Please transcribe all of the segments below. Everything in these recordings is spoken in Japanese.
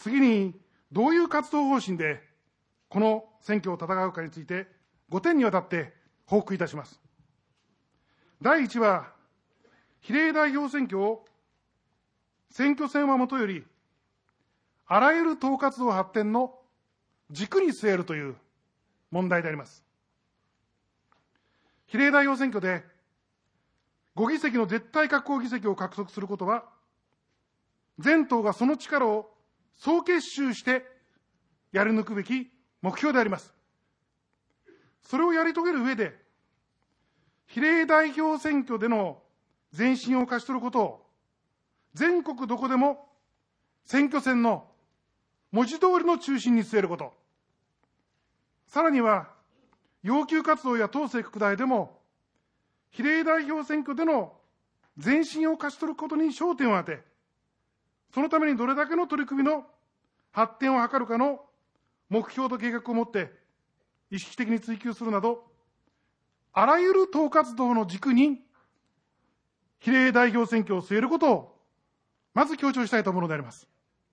次にどういう活動方針でこの選挙を戦うかについて5点にわたって報告いたします。第1は、比例代表選挙を選挙戦はもとより、あらゆる党活動発展の軸に据えるという問題であります。比例代表選挙で5議席の絶対確保議席を獲得することは、全党がその力を総結集してやり抜くべき目標であります。それをやり遂げる上で、比例代表選挙での前進を勝ち取ることを、全国どこでも選挙戦の文字通りの中心に据えること、さらには要求活動や党勢拡大でも、比例代表選挙での前進を勝ち取ることに焦点を当て、そのためにどれだけの取り組みの発展を図るかの目標と計画を持って意識的に追求するなど、あらゆる党活動の軸に比例代表選挙を据えることをまず強調したいと思うのであります。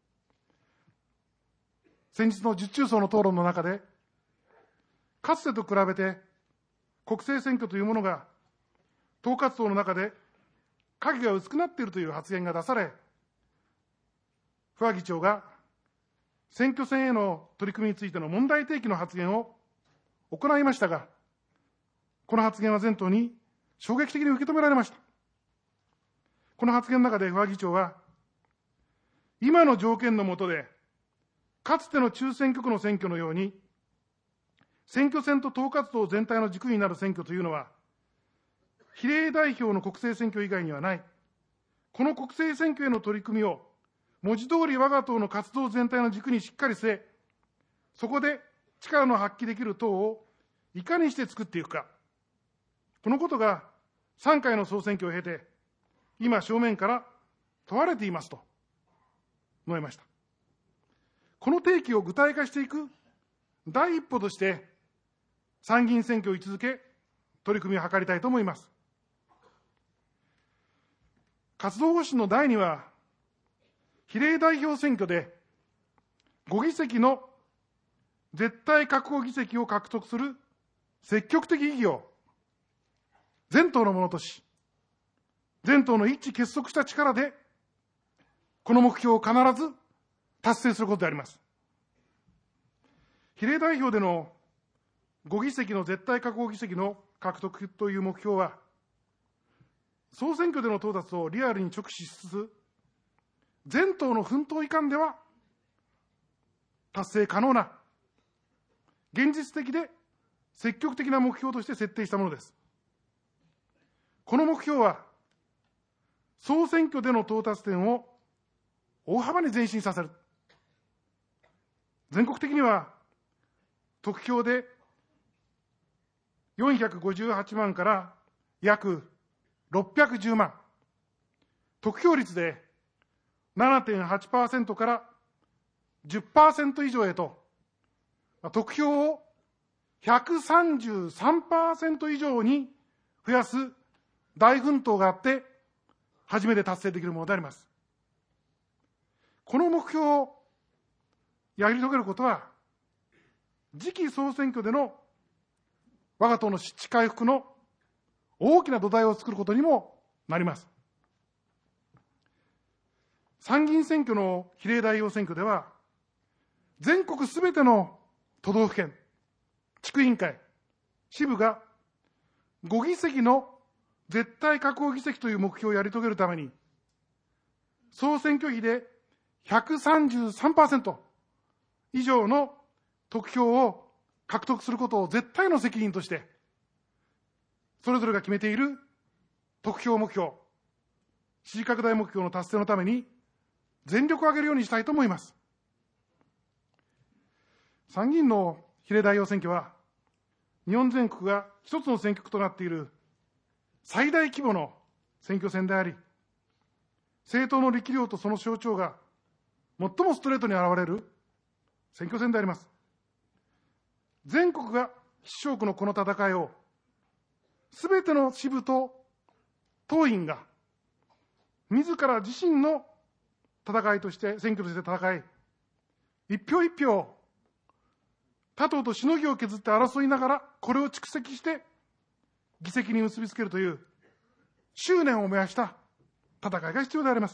先日の10中層の討論の中で、かつてと比べて国政選挙というものが党活動の中で影が薄くなっているという発言が出され、不破議長が選挙戦への取り組みについての問題提起の発言を行いましたが、この発言は全党に衝撃的に受け止められました。この発言の中で不破議長は、今の条件の下で、かつての中選挙区の選挙のように、選挙戦と党活動全体の軸になる選挙というのは、比例代表の国政選挙以外にはない。この国政選挙への取り組みを、文字通り我が党の活動全体の軸にしっかり据え、そこで力の発揮できる党をいかにして作っていくか。このことが3回の総選挙を経て、今正面から問われていますと述べました。この提起を具体化していく第一歩として、参議院選挙を位置づけ、取り組みを図りたいと思います。活動方針の第2は、比例代表選挙で5議席の絶対確保議席を獲得する積極的意義を全党のものとし、全党の一致結束した力で、この目標を必ず達成することであります。比例代表での5議席の絶対確保議席の獲得という目標は、総選挙での到達をリアルに直視しつつ、全党の奮闘以下では達成可能な、現実的で積極的な目標として設定したものです。この目標は、総選挙での到達点を大幅に前進させる。全国的には、得票で458万から約610万、得票率で 7.8% から 10% 以上へと、得票を 133% 以上に増やす大奮闘があって、初めて達成できるものであります。この目標をやり遂げることは、次期総選挙での我が党の失地回復の大きな土台を作ることにもなります。参議院選挙の比例代表選挙では、全国すべての都道府県、地区委員会、支部が5議席の絶対確保議席という目標をやり遂げるために、総選挙費で 133% 以上の得票を獲得することを絶対の責任として、それぞれが決めている得票目標、支持拡大目標の達成のために全力を挙げるようにしたいと思います。参議院の比例代表選挙は、日本全国が一つの選挙区となっている最大規模の選挙戦であり、政党の力量とその象徴が最もストレートに現れる選挙戦であります。全国が必勝区のこの戦いを、すべての支部と党員が、自ら自身の戦いとして、選挙として戦い、 一票一票、他党としのぎを削って争いながら、これを蓄積して議席に結びつけるという執念を燃やした戦いが必要であります。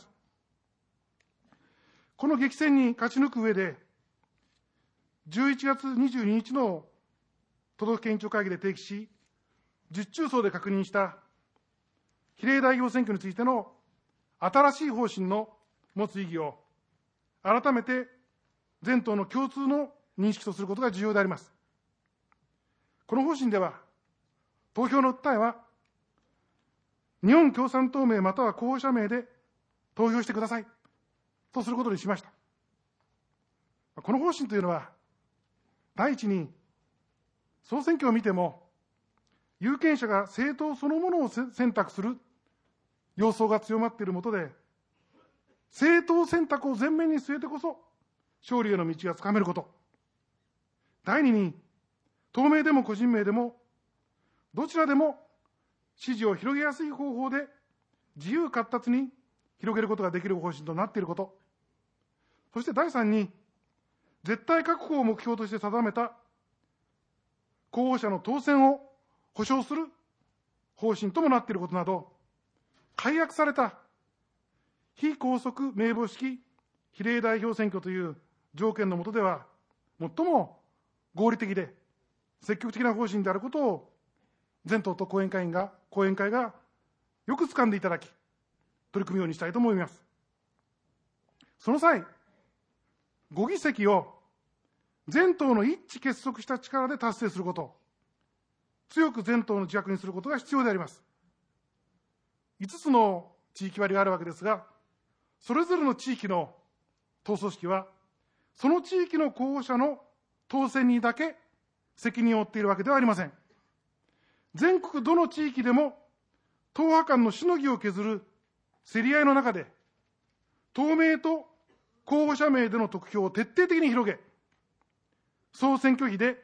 この激戦に勝ち抜く上で、11月22日の都道府県委員長会議で提起し、10中層で確認した比例代表選挙についての新しい方針の持つ意義を改めて全党の共通の認識とすることが重要であります。この方針では、投票の訴えは、日本共産党名または候補者名で投票してくださいとすることにしました。この方針というのは、第一に、総選挙を見ても、有権者が政党そのものを選択する様相が強まっているもとで、政党選択を前面に据えてこそ、勝利への道がつかめること。第二に、党名でも個人名でも、どちらでも支持を広げやすい方法で自由闊達に広げることができる方針となっていること。そして第三に、絶対確保を目標として定めた候補者の当選を保障する方針ともなっていることなど、改悪された非拘束名簿式比例代表選挙という条件の下では、最も合理的で積極的な方針であることを、全党と後援会がよく掴んでいただき、取り組むようにしたいと思います。その際、5議席を全党の一致結束した力で達成すること、強く全党の自覚にすることが必要であります。5つの地域割があるわけですが、それぞれの地域の党組織は、その地域の候補者の当選にだけ責任を負っているわけではありません。全国どの地域でも、党派間のしのぎを削る競り合いの中で、党名と候補者名での得票を徹底的に広げ、総選挙費で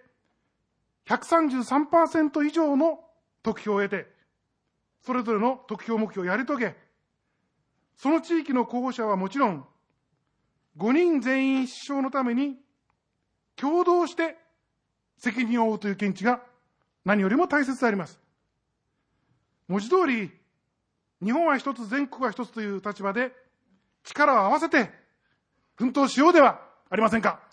133% 以上の得票を得て、それぞれの得票目標をやり遂げ、その地域の候補者はもちろん、5人全員一致のために共同して責任を負うという見地が何よりも大切であります。文字通り、日本は一つ、全国は一つという立場で力を合わせて奮闘しようではありませんか。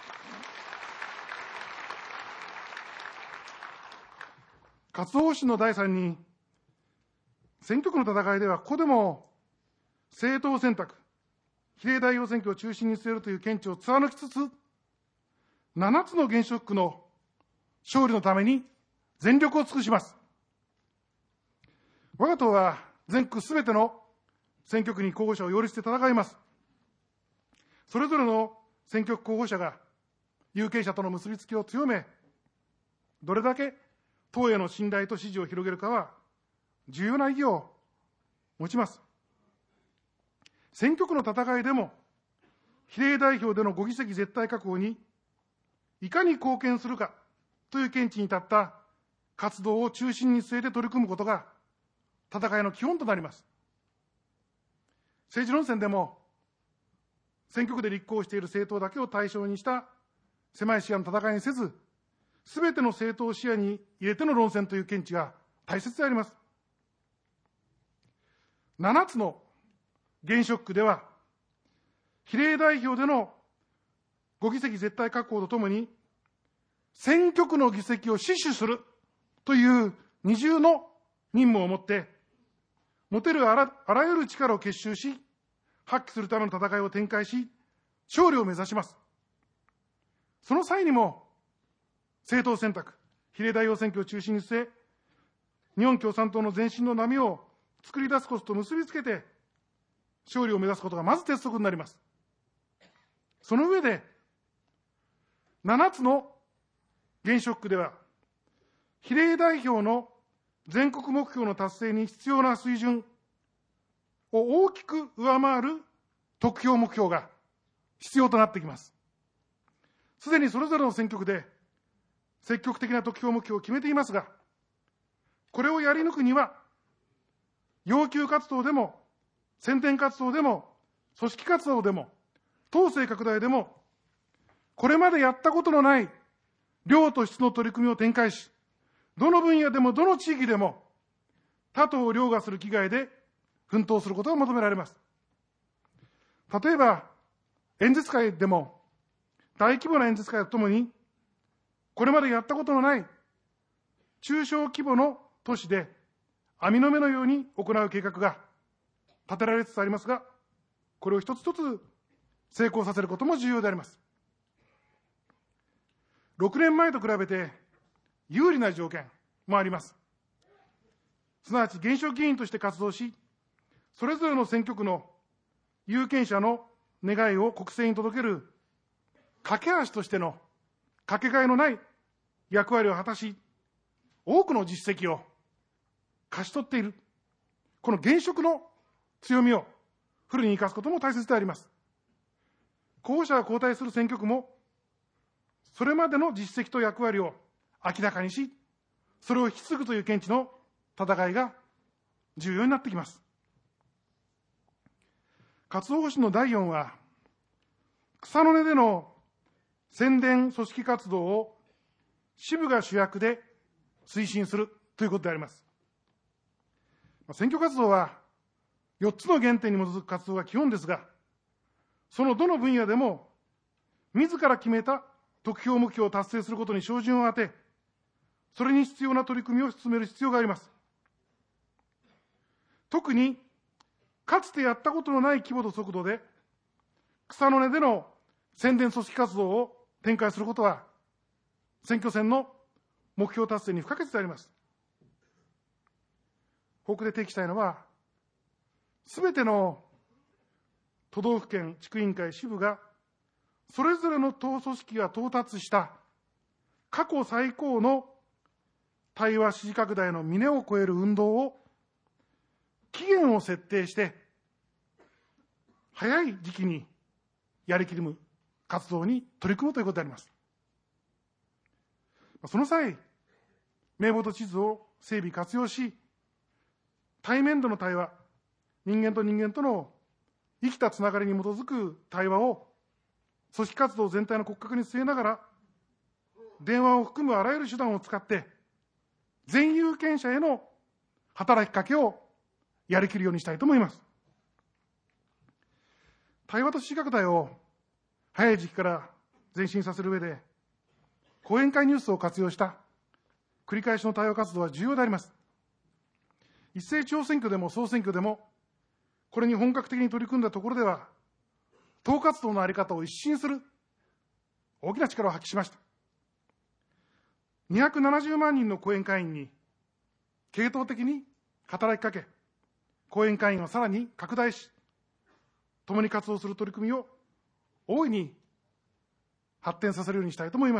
活動方針の第3に、選挙区の戦いではここでも政党選択、比例代表選挙を中心に据えるという見地を貫きつつ、7つの現職区の勝利のために全力を尽くします。我が党は全国すべての選挙区に候補者を擁立して戦います。それぞれの選挙区候補者が有権者との結びつきを強め、どれだけ党への信頼と支持を広げるかは重要な意義を持ちます。選挙区の戦いでも、比例代表での5議席絶対確保にいかに貢献するかという見地に立った活動を中心に据えて取り組むことが戦いの基本となります。政治論戦でも、選挙区で立候補している政党だけを対象にした狭い視野の戦いにせず、すべての政党を視野に入れての論戦という見地が大切であります。7つの現職区では、比例代表での5議席絶対確保とともに、選挙区の議席を死守するという二重の任務を持って、持てるあらゆる力を結集し、発揮するための戦いを展開し、勝利を目指します。その際にも、政党選択、比例代表選挙を中心に据え、日本共産党の前進の波を作り出すことと結びつけて、勝利を目指すことがまず鉄則になります。その上で、7つの現職区では、比例代表の全国目標の達成に必要な水準を大きく上回る得票目標が必要となってきます。すでにそれぞれの選挙区で積極的な得票目標を決めていますが、これをやり抜くには、要求活動でも、宣伝活動でも、組織活動でも、党勢拡大でも、 これまでやったことのない量と質の取り組みを展開し、どの分野でもどの地域でも他党を凌駕する気概で奮闘することが求められます。例えば、演説会でも大規模な演説会とともに、これまでやったことのない中小規模の都市で網の目のように行う計画が立てられつつありますが、これを一つ一つ成功させることも重要であります。6年前と比べて有利な条件もあります。すなわち現職議員として活動し、それぞれの選挙区の有権者の願いを国政に届ける架け橋としてのかけがえのない役割を果たし、多くの実績を勝ち取っている、この現職の強みをフルに生かすことも大切であります。候補者が交代する選挙区も、それまでの実績と役割を明らかにし、それを引き継ぐという見地の戦いが重要になってきます。活動方針の第4は、草の根での宣伝組織活動を支部が主役で推進するということであります。選挙活動は4つの原点に基づく活動が基本ですが、そのどの分野でも自ら決めた得票目標を達成することに照準を当て、それに必要な取り組みを進める必要があります。特にかつてやったことのない規模と速度で草の根での宣伝組織活動を展開することは、選挙戦の目標達成に不可欠であります。ここで提起したいのは、すべての都道府県地区委員会支部が、それぞれの党組織が到達した過去最高の対話支持拡大の峰を越える運動を期限を設定して、早い時期にやりきる活動に取り組むということであります。その際、名簿と地図を整備活用し、対面での対話、人間と人間との生きたつながりに基づく対話を組織活動全体の骨格に据えながら、電話を含むあらゆる手段を使って、全有権者への働きかけをやりきるようにしたいと思います。対話と支持拡大を早い時期から前進させる上で、講演会ニュースを活用した繰り返しの対話活動は重要であります。一斉地方選挙でも総選挙でも、これに本格的に取り組んだところでは、党活動の在り方を一新する大きな力を発揮しました。270万人の後援会員に系統的に働きかけ、後援会員をさらに拡大し、共に活動する取り組みを大いに発展させるようにしたいと思います。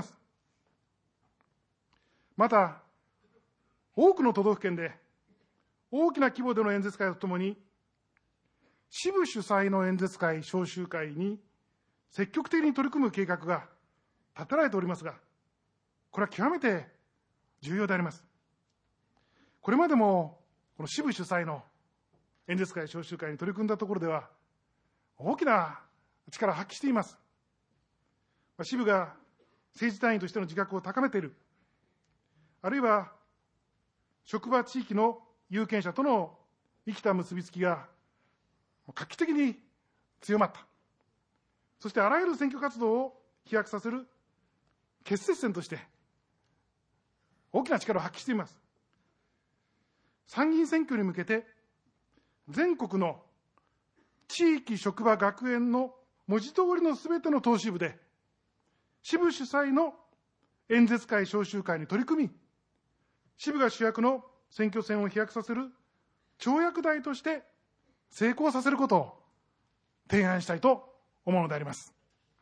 また、多くの都道府県で大きな規模での演説会とともに、支部主催の演説会、召集会に積極的に取り組む計画が立てられておりますが、これは極めて重要であります。これまでもこの支部主催の演説会、召集会に取り組んだところでは、大きな力を発揮しています。支部が政治単位としての自覚を高めている、あるいは職場地域の有権者との生きた結びつきが画期的に強まった。そしてあらゆる選挙活動を飛躍させる結節点として大きな力を発揮しています。参議院選挙に向けて、全国の地域、職場、学園の文字通りのすべての党支部で、支部主催の演説会、召集会に取り組み、支部が主役の選挙戦を飛躍させる跳躍台として成功させることを提案したいと思うのであります。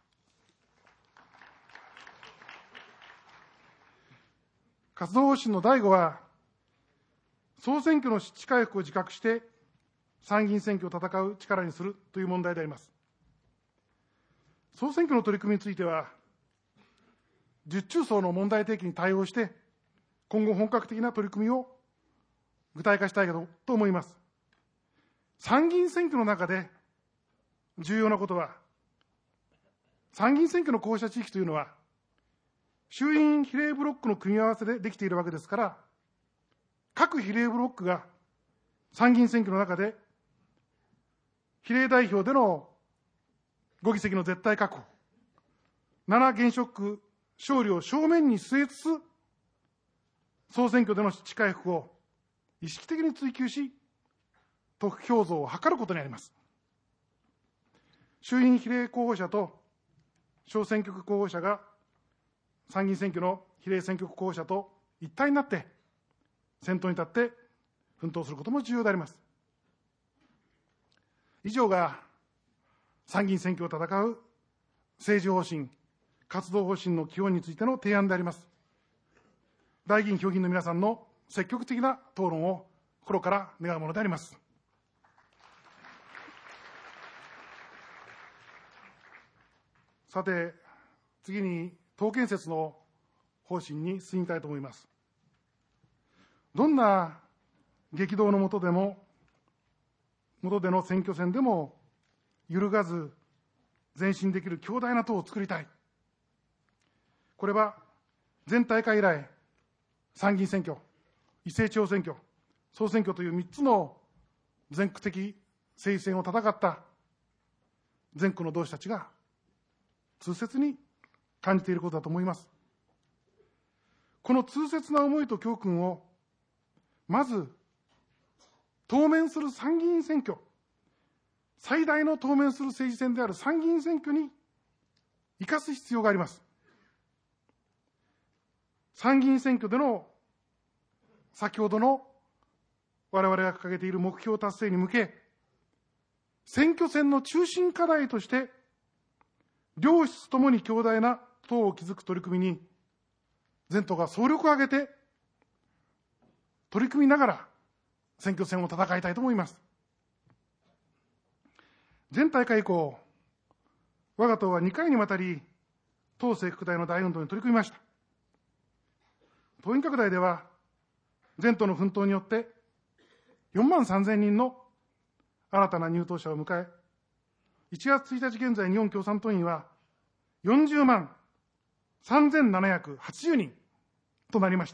活動方針の第5は、総選挙の失地回復を自覚して参議院選挙を戦う力にするという問題であります。総選挙の取り組みについては、十中層の問題提起に対応して、今後本格的な取り組みを具体化したいと思います。参議院選挙の中で重要なことは、 参議院選挙の候補者地域というのは、衆院比例ブロックの組み合わせでできているわけですから、各比例ブロックが参議院選挙の中で、比例代表での5議席の絶対確保、7現職区勝利を正面に据えつつ、総選挙での地回復を意識的に追求し、得票増を図ることにあります。衆院比例候補者と小選挙区候補者が参議院選挙の比例選挙区候補者と一体になって先頭に立って奮闘することも重要であります。以上が参議院選挙を戦う政治方針、活動方針の基本についての提案であります。代議員、評議員の皆さんの積極的な討論を心から願うものであります。さて、次に党建設の方針に進みたいと思います。どんな激動の下での選挙戦でも揺るがず前進できる強大な党を作りたい。これは前大会以来、参議院選挙、伊勢地方選挙、総選挙という3つの全区的政治戦を戦った全国の同志たちが痛切に感じていることだと思います。この痛切な思いと教訓を、まず、当面する参議院選挙、最大の当面する政治戦である参議院選挙に生かす必要があります。参議院選挙での先ほどの我々が掲げている目標達成に向け、選挙戦の中心課題として、両室ともに強大な党を築く取り組みに、全党が総力を挙げて取り組みながら選挙戦を戦いたいと思います。前大会以降、我が党は2回にわたり党勢拡大の大運動に取り組みました。党員拡大では、全党の奮闘によって4万3000人の新たな入党者を迎え、1月1日現在、日本共産党員は40万3780人となりました。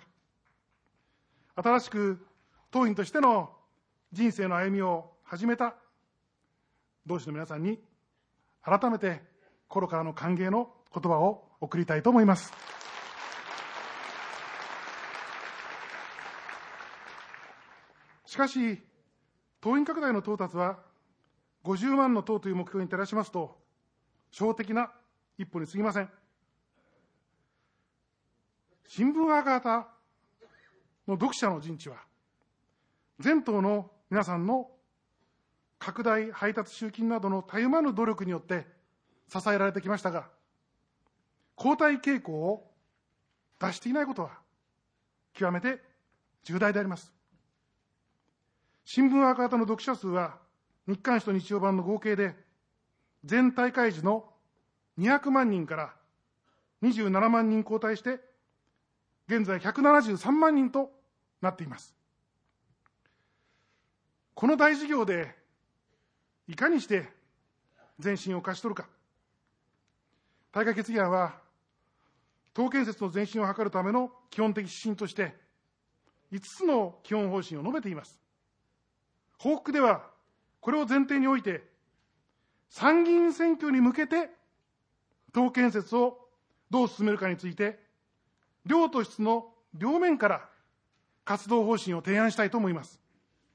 新しく党員としての人生の歩みを始めた同志の皆さんに、改めて心からの歓迎の言葉を送りたいと思います。しかし、党員拡大の到達は50万の党という目標に照らしますと、初歩的な一歩に過ぎません。新聞赤旗の読者の陣地は、全党の皆さんの拡大、配達、集金などのたゆまぬ努力によって支えられてきましたが、後退傾向を脱していないことは極めて重大であります。新聞赤旗の読者数は、日刊紙と日曜版の合計で、前大会時の200万人から27万人後退して、現在173万人となっています。この大事業で、いかにして前進を勝ち取るか。大会決議案は、党建設の前進を図るための基本的指針として、5つの基本方針を述べています。報告では、これを前提において、参議院選挙に向けて、党建設をどう進めるかについて、両党室の両面から活動方針を提案したいと思います。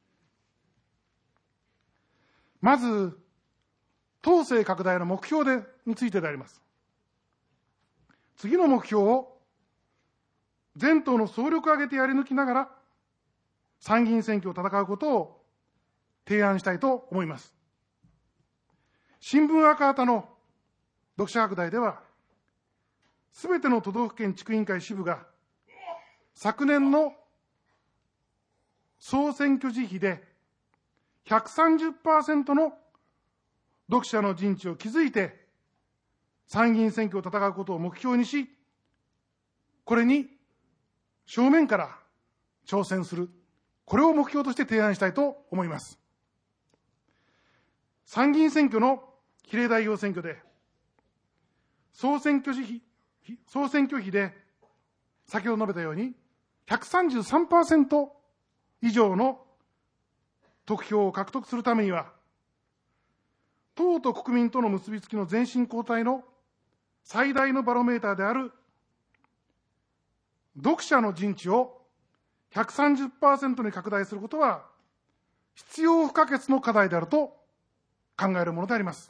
まず、党勢拡大の目標についてであります。次の目標を、全党の総力を挙げてやり抜きながら、参議院選挙を戦うことを提案したいと思います。新聞赤旗の読者拡大では、すべての都道府県地区委員会支部が、昨年の総選挙時比で 130% の読者の陣地を築いて、参議院選挙を戦うことを目標にし、これに正面から挑戦する、これを目標として提案したいと思います。参議院選挙の比例代表選挙で、 総選挙費で、先ほど述べたように、133% 以上の得票を獲得するためには、党と国民との結びつきの前進後退の最大のバロメーターである読者の陣地を 130% に拡大することは必要不可欠の課題であると考えるものであります。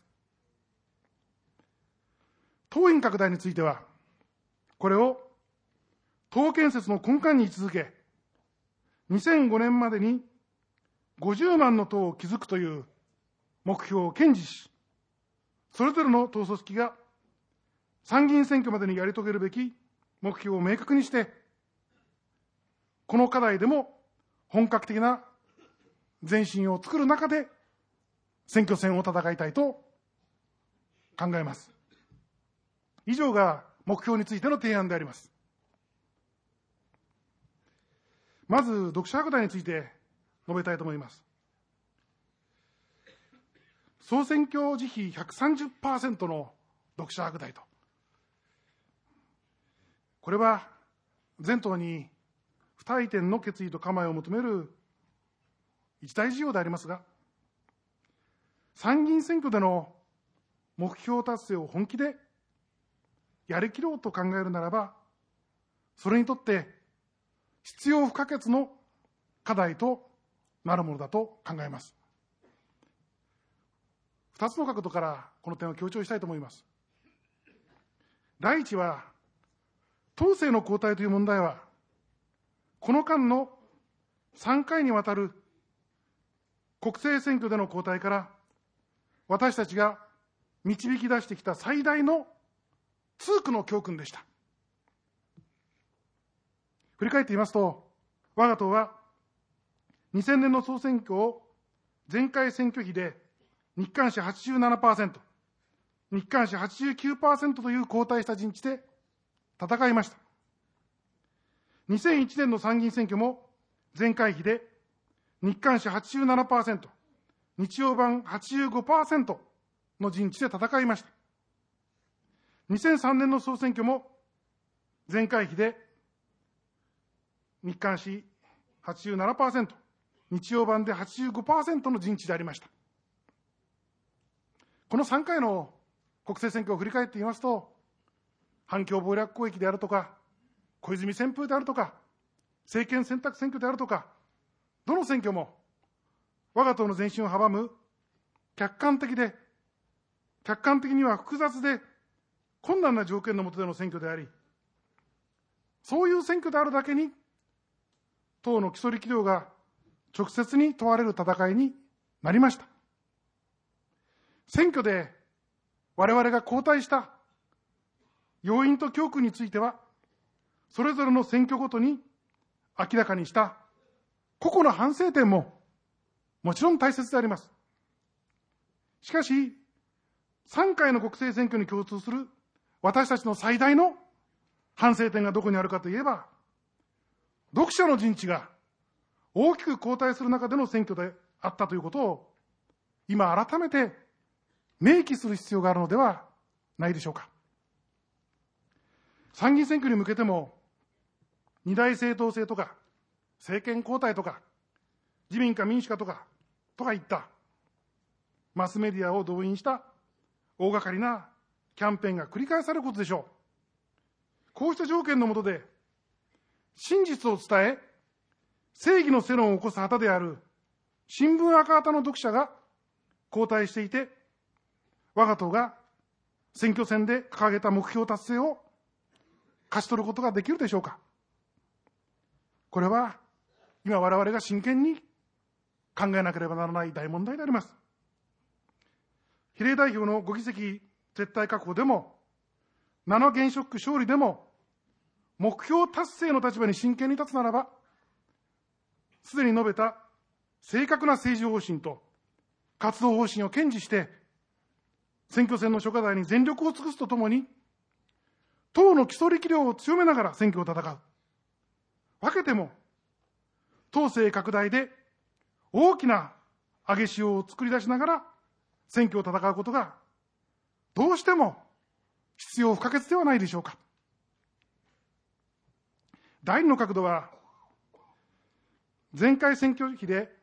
党員拡大については、これを党建設の根幹に位置づけ、2005年までに50万の党を築くという目標を堅持し、それぞれの党組織が参議院選挙までにやり遂げるべき目標を明確にして、この課題でも本格的な前進を作る中で選挙戦を戦いたいと考えます。以上が目標についての提案であります。まず、読者拡大について述べたいと思います。総選挙時費 130% の読者拡大と。これは、前党に不退転の決意と構えを求める一大事業でありますが、参議院選挙での目標達成を本気でやりきろうと考えるならば、それにとって必要不可欠の課題となるものだと考えます。二つの角度からこの点を強調したいと思います。第一は、党勢の交代という問題は、この間の3回にわたる国政選挙での交代から、私たちが導き出してきた最大の痛苦の教訓でした。振り返ってみますと、我が党は2000年の総選挙を前回選挙費で日韓市 87%、日韓市 89% という後退した陣地で戦いました。2001年の参議院選挙も前回比で日韓市 87%、日曜版 85% の陣地で戦いました。2003年の総選挙も前回比で日韓市 87%、日曜版で 85% の陣地でありました。この3回の国政選挙を振り返ってみますと、反共謀略攻撃であるとか、小泉旋風であるとか、政権選択選挙であるとか、どの選挙も我が党の前進を阻む客観的には複雑で困難な条件の下での選挙であり、そういう選挙であるだけに、党の基礎力量が直接に問われる戦いになりました。選挙で我々が後退した要因と教訓については、それぞれの選挙ごとに明らかにした個々の反省点ももちろん大切であります。しかし、3回の国政選挙に共通する私たちの最大の反省点がどこにあるかといえば、読者の陣地が大きく後退する中での選挙であったということを、今改めて明記する必要があるのではないでしょうか。参議院選挙に向けても、二大政党制とか、政権交代とか、自民か民主かとかいったマスメディアを動員した大掛かりなキャンペーンが繰り返されることでしょう。こうした条件の下で、真実を伝え、正義の世論を起こす旗である新聞赤旗の読者が後退していて、我が党が選挙戦で掲げた目標達成を勝ち取ることができるでしょうか。これは今我々が真剣に考えなければならない大問題であります。比例代表の5議席絶対確保でも、7現職区勝利でも、目標達成の立場に真剣に立つならば、すでに述べた正確な政治方針と活動方針を堅持して、選挙戦の諸課題に全力を尽くすとともに、党の基礎力量を強めながら選挙を戦う。分けても、党勢拡大で大きな上げ潮を作り出しながら選挙を戦うことが、どうしても必要不可欠ではないでしょうか。第二の角度は、前回選挙比で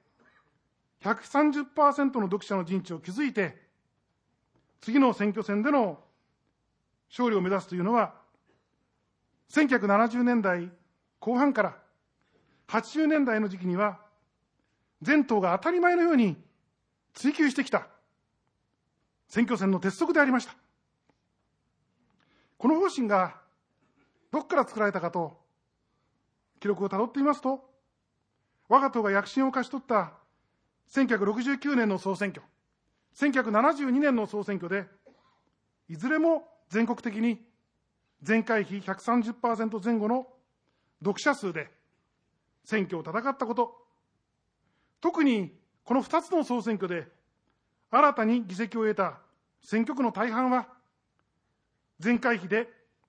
130% の読者の陣地を築いて、次の選挙戦での勝利を目指すというのは、1970年代後半から80年代の時期には、全党が当たり前のように追求してきた選挙戦の鉄則でありました。この方針がどこから作られたかと記録をたどってみますと、我が党が躍進を勝ち取った1969年の総選挙、1972年の総選挙で、いずれも全国的に前回比 130% 前後の読者数で選挙を戦ったこと、特にこの2つの総選挙で新たに議席を得た選挙区の大半は、前回比で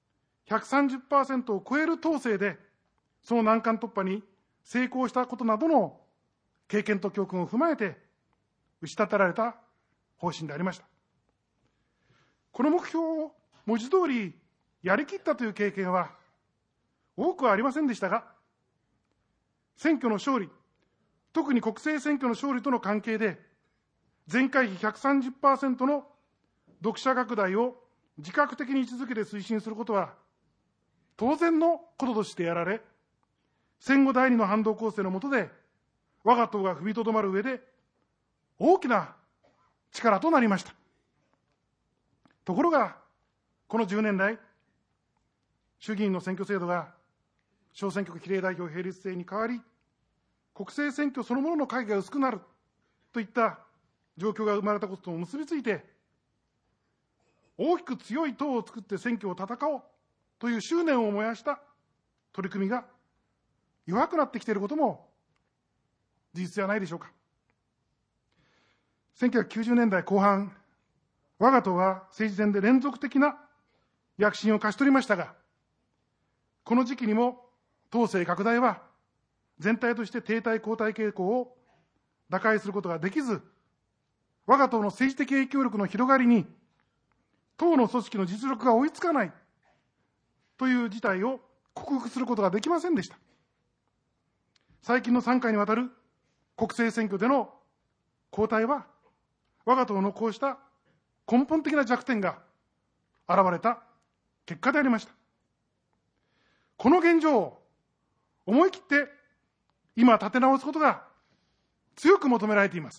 130% を超える党勢でその難関突破に成功したことなどの経験と教訓を踏まえて打ち立てられた方針でありました。この目標を文字通りやりきったという経験は多くはありませんでしたが、選挙の勝利、特に国政選挙の勝利との関係で、前回比 130% の読者拡大を自覚的に位置づけて推進することは当然のこととしてやられ、戦後第二の反動攻勢の下で我が党が踏みとどまる上で大きな力となりました。ところが、この10年来、衆議院の選挙制度が小選挙区比例代表並立制に変わり、国政選挙そのものの影が薄くなるといった状況が生まれたことと結びついて、大きく強い党を作って選挙を戦おうという執念を燃やした取り組みが弱くなってきていることも事実ではないでしょうか。1990年代後半、我が党は政治戦で連続的な躍進を勝ち取りましたが、この時期にも党勢拡大は全体として停滞後退傾向を打開することができず、我が党の政治的影響力の広がりに党の組織の実力が追いつかないという事態を克服することができませんでした。最近の3回にわたる国政選挙での後退は、我が党のこうした根本的な弱点が現れた結果でありました。この現状を思い切って今立て直すことが強く求められています。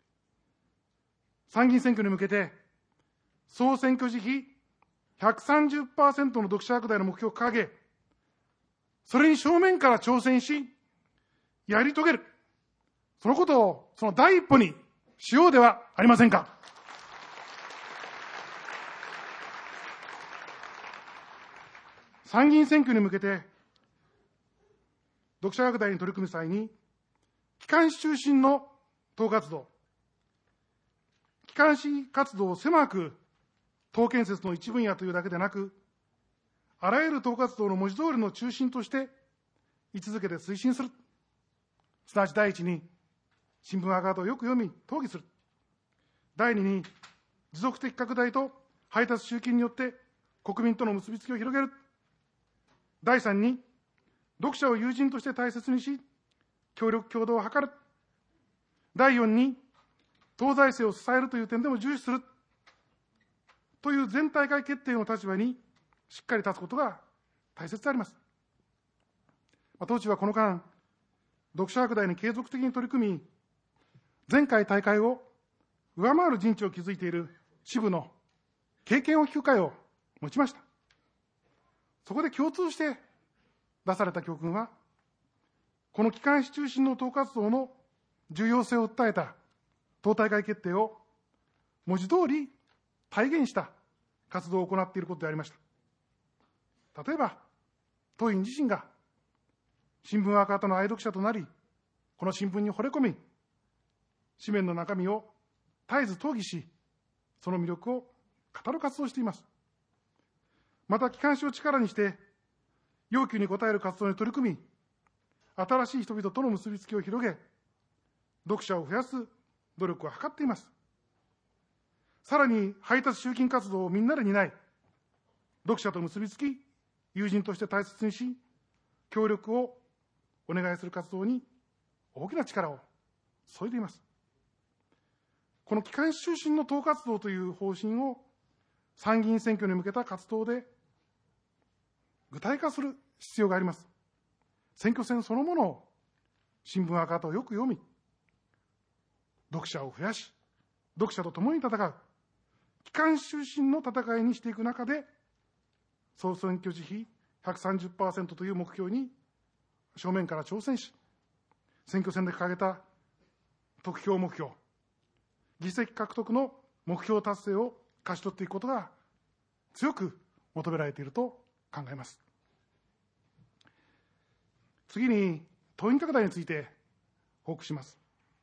参議院選挙に向けて、総選挙時比 130% の読者拡大の目標を掲げ、それに正面から挑戦し、やり遂げる。そのことを、その第一歩にしようではありませんか。参議院選挙に向けて、読者拡大に取り組む際に、機関紙中心の党活動、機関紙活動を狭く党建設の一分野というだけでなく、あらゆる党活動の文字通りの中心として位置づけて推進する。すなわち第一に、新聞アカードをよく読み、討議する。第二に、持続的拡大と配達集金によって国民との結びつきを広げる。第三に、読者を友人として大切にし、協力協働を図る。第四に、党財政を支えるという点でも重視する。という全体会決定の立場にしっかり立つことが大切であります。当地はこの間、読者拡大に継続的に取り組み、前回大会を上回る陣地を築いている支部の経験を聞く会を持ちました。そこで共通して出された教訓は、この機関紙中心の党活動の重要性を訴えた党大会決定を文字通り体現した活動を行っていることでありました。例えば、党員自身が新聞赤旗の愛読者となり、この新聞に惚れ込み、紙面の中身を絶えず討議し、その魅力を語る活動をしています。また、機関紙を力にして、要求に応える活動に取り組み、新しい人々との結びつきを広げ、読者を増やす努力を図っています。さらに、配達集金活動をみんなで担い、 読者と結びつき、友人として大切にし、協力をお願いする活動に大きな力を注いでいます。この機関紙中心の党活動という方針を参議院選挙に向けた活動で具体化する必要があります。選挙戦そのものを新聞赤旗をよく読み、読者を増やし、読者と共に戦う、機関紙中心の戦いにしていく中で、総選挙時比 130% という目標に正面から挑戦し、選挙戦で掲げた得票目標、議席獲得の目標達成を勝ち取っていくことが強く求められていると考えます。次に、党員拡大について報告します。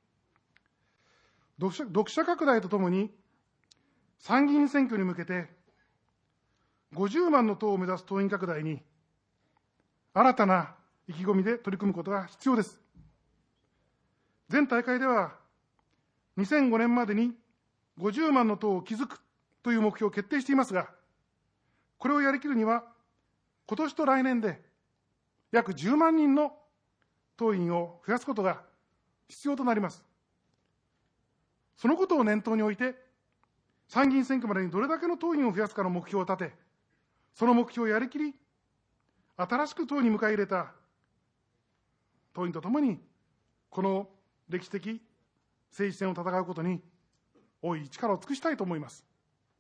読者拡大とともに、参議院選挙に向けて、50万の党を目指す党員拡大に、新たな意気込みで取り組むことが必要です。前大会では、2005年までに50万の党を築くという目標を決定していますが、これをやりきるには、今年と来年で約10万人の党員を増やすことが必要となります。そのことを念頭に置いて、参議院選挙までにどれだけの党員を増やすかの目標を立て、その目標をやりきり、新しく党に迎え入れた党員とともに、この歴史的政治戦を戦うことに大い力を尽くしたいと思います。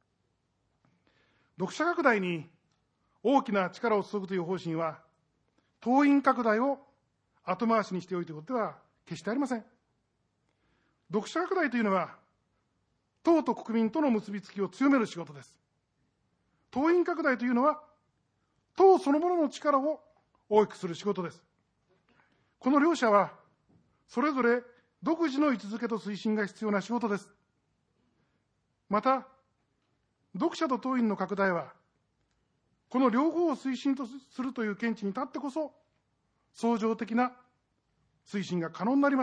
読者拡大に大きな力を注ぐという方針は、党員拡大を後回しにしておいていることでは決してありません。読者拡大というのは、党と国民との結びつきを強める仕事です。党員拡大というのは、党そのものの力を大きくする仕事です。この両者は、それぞれ独自の位置づけと推進が必要な仕事です。また、読者と党員の拡大は、この両方を推進とするという見地に立ってこそ、相乗的な推進が可能になります。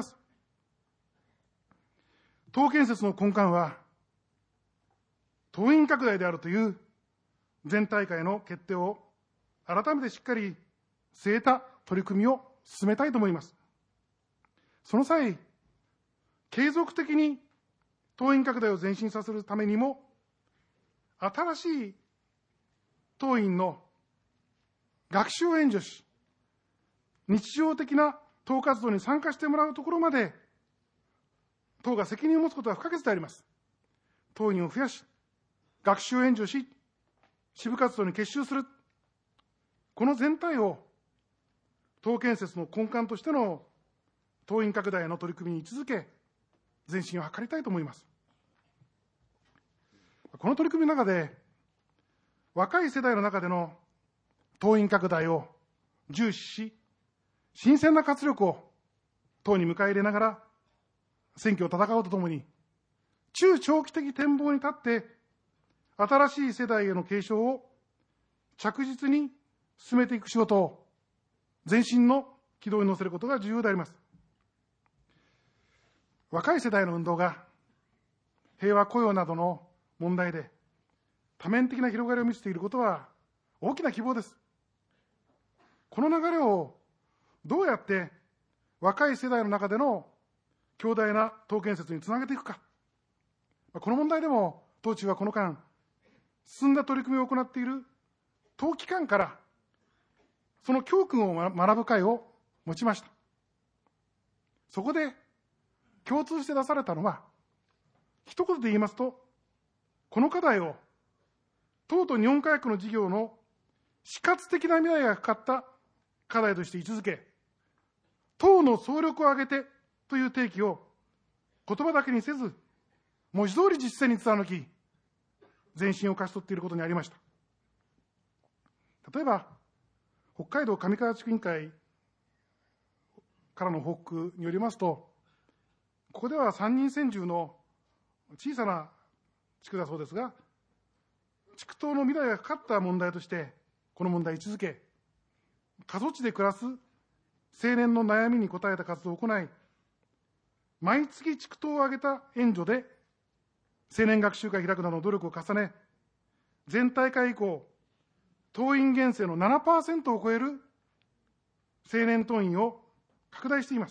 党建設の根幹は、党員拡大であるという前大会の決定を改めてしっかり据えた取り組みを進めたいと思います。その際、継続的に党員拡大を前進させるためにも、新しい党員の学習を援助し、日常的な党活動に参加してもらうところまで、党が責任を持つことは不可欠であります。党員を増やし、学習を援助し、支部活動に結集する。この全体を党建設の根幹としての党員拡大の取り組みに位置づけ、前進を図りたいと思います。この取り組みの中で、若い世代の中での党員拡大を重視し、新鮮な活力を党に迎え入れながら、選挙を戦うとともに、中長期的展望に立って、新しい世代への継承を着実に進めていく仕事を前進の軌道に乗せることが重要であります。若い世代の運動が平和雇用などの問題で多面的な広がりを見せていることは大きな希望です。この流れをどうやって若い世代の中での強大な党建設につなげていくか。この問題でも党中はこの間、進んだ取り組みを行っている党機関からその教訓を学ぶ会を持ちました。そこで共通して出されたのは、一言で言いますと、この課題を党と日本科学の事業の死活的な未来がかかった課題として位置づけ、党の総力を挙げてという提起を言葉だけにせず、文字通り実践に貫き、前進を勝ち取っていることにありました。例えば、北海道上川地区委員会からの報告によりますと、ここでは3人専従の小さな地区だそうですが、地区党の未来がかかった問題として、この問題を位置づけ、過疎地で暮らす青年の悩みに応えた活動を行い、毎月地区党を挙げた援助で、青年学習会を開くなどの努力を重ね、前大会以降、 党員減政の 7% を超える青年党員を拡大しています。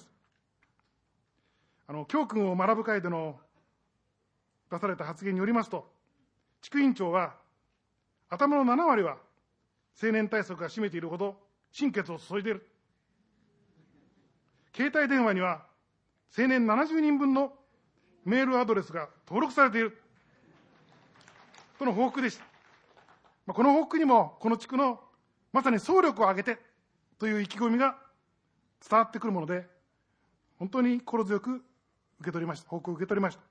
教訓を学ぶ会での出された発言によりますと、地区委員長は、頭の7割は青年対策が占めているほど心血を注いでいる。携帯電話には青年70人分のメールアドレスが登録されている。との報告でした。この報告にも、この地区のまさに総力を挙げてという意気込みが伝わってくるもので、本当に心強く受け取りました。報告を受け取りました。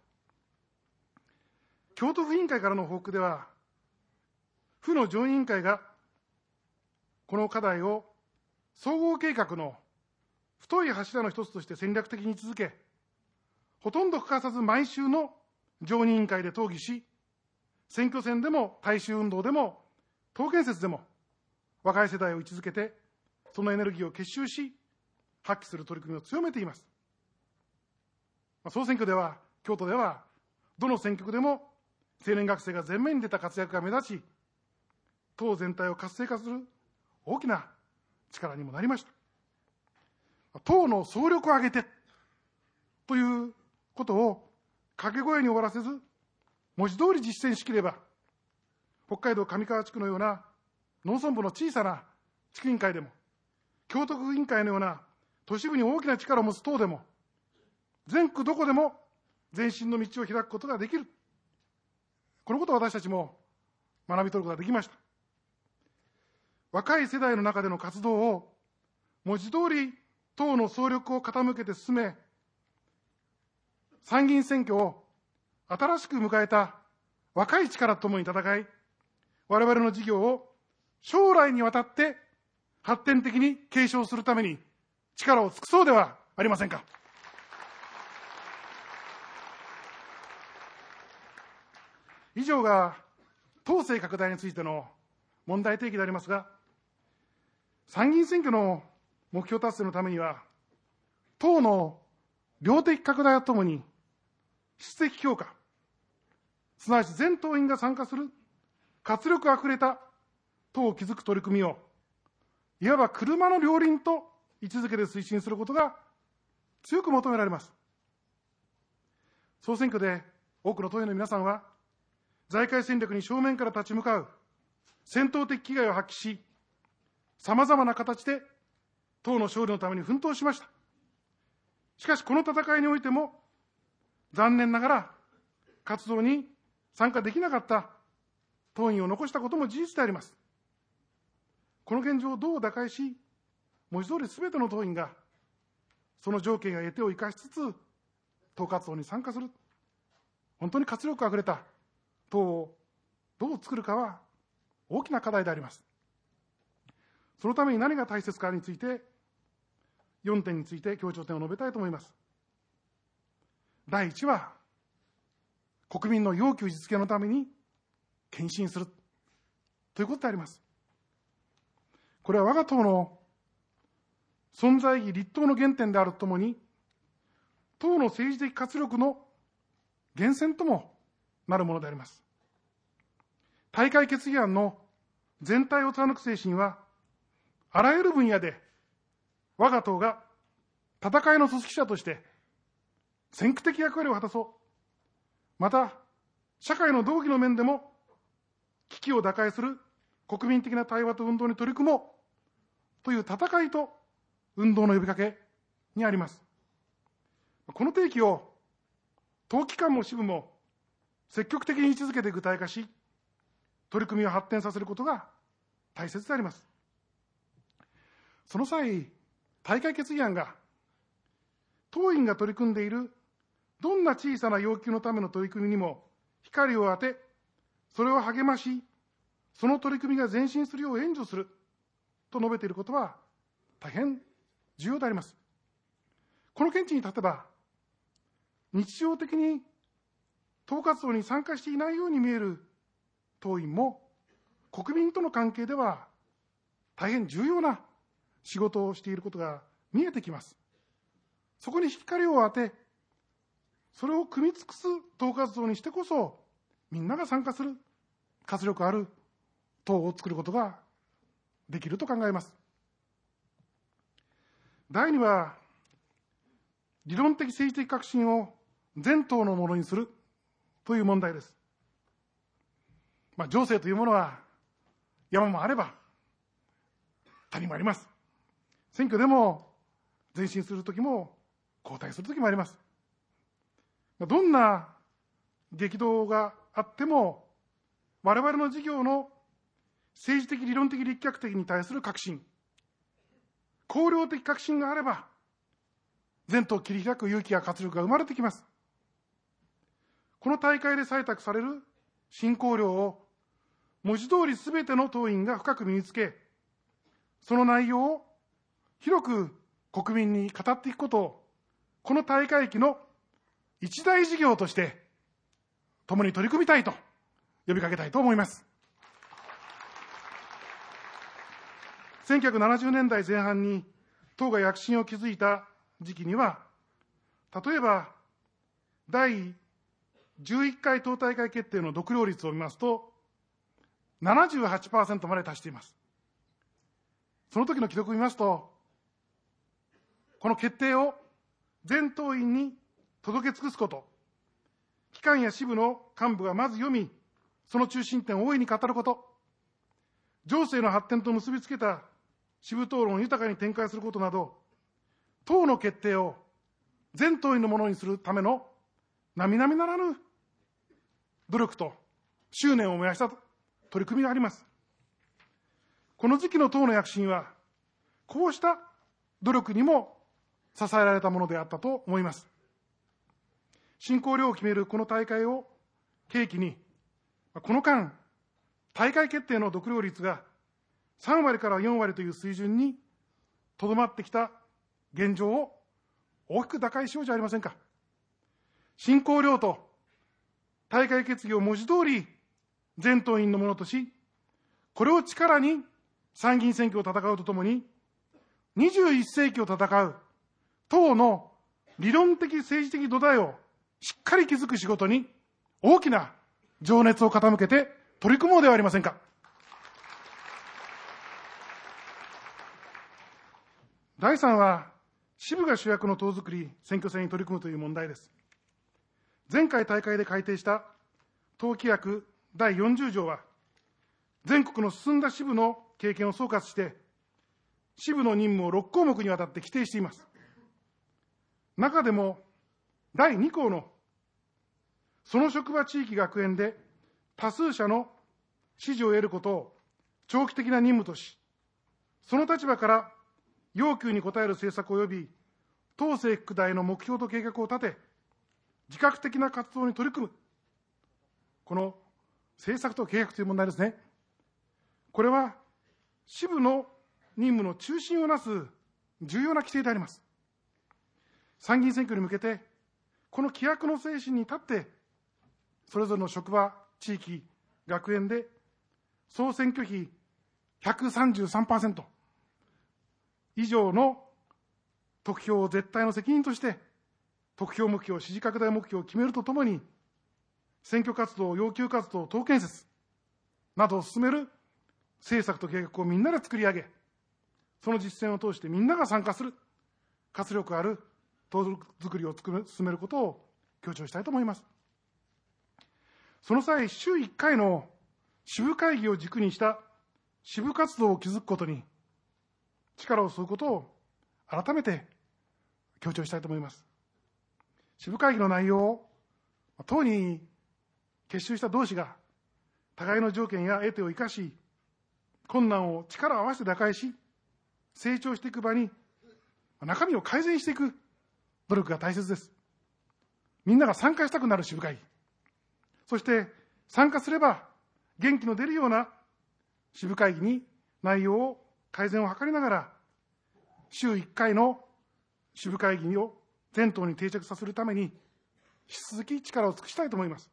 京都府委員会からの報告では、府の常任委員会がこの課題を総合計画の太い柱の一つとして戦略的に位置づけ、ほとんど欠かさず毎週の常任委員会で討議し、選挙戦でも大衆運動でも党建設でも若い世代を位置づけて、そのエネルギーを結集し、発揮する取り組みを強めています。総選挙では、京都では、どの選挙区でも青年学生が前面に出た活躍が目立ち、党全体を活性化する大きな力にもなりました。党の総力を挙げてということを掛け声に終わらせず、文字通り実践しきれば、北海道上川地区のような農村部の小さな地区委員会でも、京都府委員会のような都市部に大きな力を持つ党でも、全区どこでも前進の道を開くことができる。このことを私たちも学び取ることができました。若い世代の中での活動を文字通り党の総力を傾けて進め、参議院選挙を新しく迎えた若い力とともに戦い、我々の事業を将来にわたって発展的に継承するために力を尽くそうではありませんか。以上が党勢拡大についての問題提起でありますが、参議院選挙の目標達成のためには、党の量的拡大とともに質的強化、すなわち全党員が参加する活力あふれた党を築く取り組みを、いわば車の両輪と位置づけで推進することが強く求められます。総選挙で多くの党員の皆さんは、財界戦略に正面から立ち向かう戦闘的気概を発揮し、さまざまな形で党の勝利のために奮闘しました。しかし、この戦いにおいても、残念ながら活動に参加できなかった党員を残したことも事実であります。この現状をどう打開し、文字通りすべての党員がその条件や得手を生かしつつ党活動に参加する、本当に活力あふれた党をどう作るかは大きな課題であります。そのために何が大切かについて、4点について強調点を述べたいと思います。第1は、国民の要求実現のために献身するということであります。これは我が党の存在意義立党の原点であるとともに、党の政治的活力の源泉ともなるものであります。大会決議案の全体を貫く精神は、あらゆる分野で我が党が戦いの組織者として先駆的役割を果たそう。また、社会の道義の面でも危機を打開する国民的な対話と運動に取り組もうという戦いと運動の呼びかけにあります。この提起を党機関も支部も積極的に位置づけて具体化し、取り組みを発展させることが大切であります。その際、大会決議案が党員が取り組んでいるどんな小さな要求のための取り組みにも光を当て、それを励まし、その取り組みが前進するよう援助すると述べていることは大変重要であります。この見地に立てば、日常的に党活動に参加していないように見える党員も、国民との関係では大変重要な仕事をしていることが見えてきます。そこに光を当て、それを組み尽くす党活動にしてこそ、みんなが参加する活力ある党を作ることができると考えます。第2は、理論的政治的革新を全党のものにするという問題です。情勢というものは山もあれば谷もあります。選挙でも前進するときも後退するときもあります。どんな激動があっても我々の事業の政治的理論的立脚的に対する革新、綱領的革新があれば全党切り開く勇気や活力が生まれてきます。この大会で採択される新綱領を文字通りすべての党員が深く身につけ、その内容を広く国民に語っていくことを、この大会期の一大事業として共に取り組みたいと呼びかけたいと思います。1970年代前半に党が躍進を築いた時期には、例えば第11回党大会決定の得票率を見ますと 78% まで達しています。その時の記録を見ますと、この決定を全党員に届け尽くすこと、機関や支部の幹部がまず読み、その中心点を大いに語ること、情勢の発展と結びつけた支部討論を豊かに展開することなど、党の決定を全党員のものにするための並々ならぬ努力と執念を燃やした取り組みがあります。この時期の党の躍進は、こうした努力にも支えられたものであったと思います。新綱領を決めるこの大会を契機に、この間、大会決定の得票率が3割から4割という水準にとどまってきた現状を大きく打開しようじゃありませんか。新綱領と大会決議を文字通り全党員のものとし、これを力に参議院選挙を戦うとともに、21世紀を戦う党の理論的政治的土台をしっかり築く仕事に大きな情熱を傾けて取り組もうではありませんか。第3は、支部が主役の党づくり、選挙戦に取り組むという問題です。前回大会で改定した党規約第40条は、全国の進んだ支部の経験を総括して、支部の任務を6項目にわたって規定しています。中でも、第2項の、その職場地域学園で多数者の支持を得ることを長期的な任務とし、その立場から要求に応える政策及び党政区大の目標と計画を立て、自覚的な活動に取り組む。この政策と計画という問題ですね。これは支部の任務の中心をなす重要な規定であります。参議院選挙に向けて、この規約の精神に立って、それぞれの職場、地域、学園で総選挙費133% 以上の得票を絶対の責任として、得票目標、支持拡大目標を決めるとともに、選挙活動、要求活動、党建設などを進める政策と計画をみんなで作り上げ、その実践を通してみんなが参加する、活力ある党作りを進めることを強調したいと思います。その際、週1回の支部会議を軸にした支部活動を築くことに力を注ぐことを改めて強調したいと思います。支部会議の内容を党に結集した同志が互いの条件や得手を生かし、困難を力を合わせて打開し、成長していく場に中身を改善していく努力が大切です。みんなが参加したくなる支部会議、そして参加すれば元気の出るような支部会議に内容を改善を図りながら、週1回の支部会議を全党に定着させるために引き続き力を尽くしたいと思います。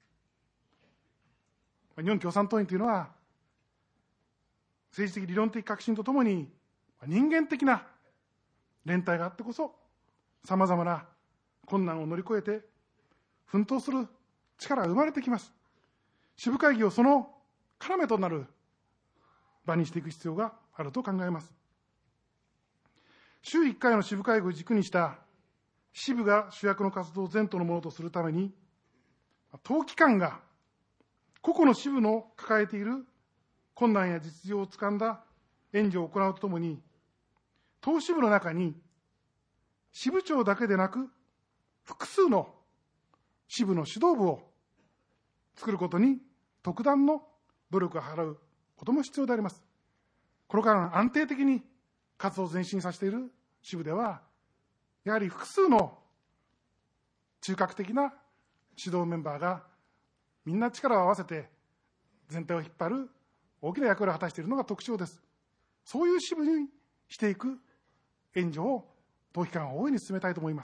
日本共産党員というのは、政治的理論的革新とともに人間的な連帯があってこそ、さまざまな困難を乗り越えて奮闘する力が生まれてきます。支部会議をその要となる場にしていく必要があります。 あると考えます。週1回の支部会合を軸にした支部が主役の活動を全党のものとするために、党機関が個々の支部の抱えている困難や実情をつかんだ援助を行うとともに、党支部の中に支部長だけでなく複数の支部の指導部を作ることに特段の努力を払うことも必要であります。これから安定的に活動を前進させている支部では、やはり複数の中核的な指導メンバーがみんな力を合わせて全体を引っ張る大きな役割を果たしているのが特徴です。そういう支部にしていく援助を党機関は大いに進めたいと思います。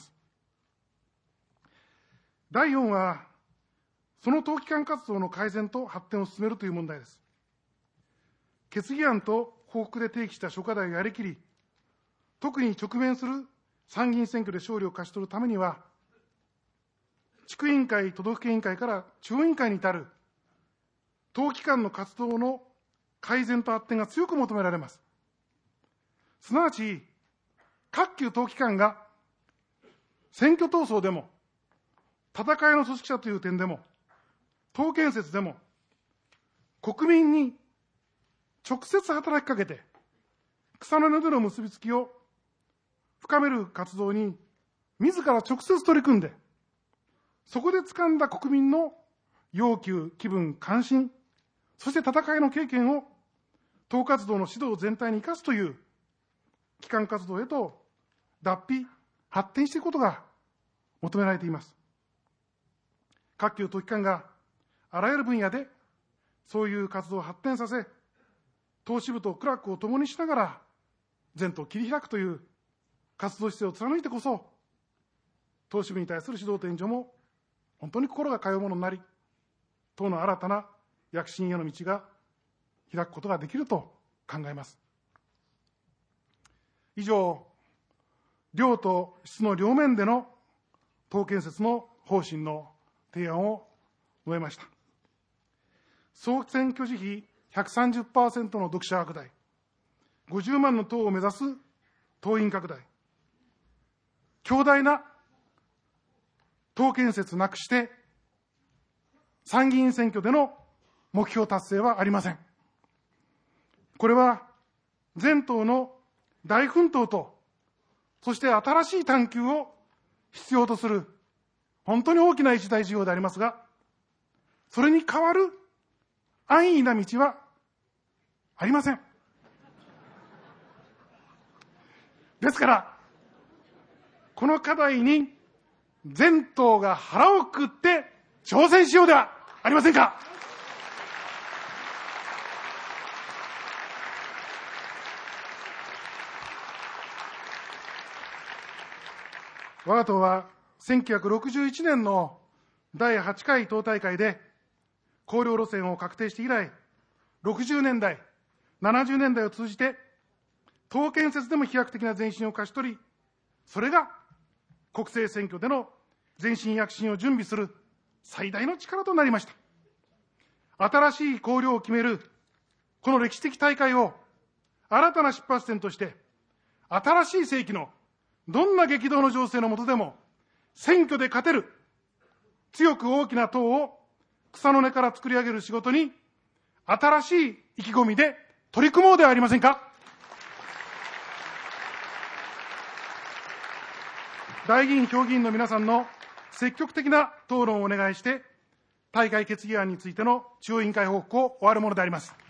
第4は、その党機関活動の改善と発展を進めるという問題です。決議案と報告で提起した諸課題をやりきり、特に直面する参議院選挙で勝利を勝ち取るためには、地区委員会、都道府県委員会から中央委員会に至る党機関の活動の改善と発展が強く求められます。すなわち、各級党機関が選挙闘争でも、戦いの組織者という点でも、党建設でも、国民に直接働きかけて、草の根での結びつきを深める活動に自ら直接取り組んで、そこで掴んだ国民の要求、気分、関心、そして戦いの経験を党活動の指導全体に生かすという機関活動へと脱皮、発展していくことが求められています。各級党機関があらゆる分野でそういう活動を発展させ、党支部と苦楽を共にしながら前途を切り開くという活動姿勢を貫いてこそ、党支部に対する指導と援助も本当に心が通うものになり、党の新たな躍進への道が開くことができると考えます。以上、量と質の両面での党建設の方針の提案を述べました。総選挙時比 130% の読者拡大、50万の党を目指す党員拡大、強大な党建設なくして参議院選挙での目標達成はありません。これは全党の大奮闘と、そして新しい探求を必要とする本当に大きな一大事業でありますが、それに代わる安易な道はありません。ですから、この課題に全党が腹をくくって挑戦しようではありませんか。我が党は1961年の第8回党大会で綱領路線を確定して以来、60年代、70年代を通じて党建設でも飛躍的な前進を勝ち取り、それが国政選挙での前進躍進を準備する最大の力となりました。新しい綱領を決めるこの歴史的大会を新たな出発点として、新しい世紀のどんな激動の情勢の下でも選挙で勝てる強く大きな党を草の根から作り上げる仕事に新しい意気込みで取り組もうではありませんか。代議員、評議員の皆さんの積極的な討論をお願いして、大会決議案についての中央委員会報告を終わるものであります。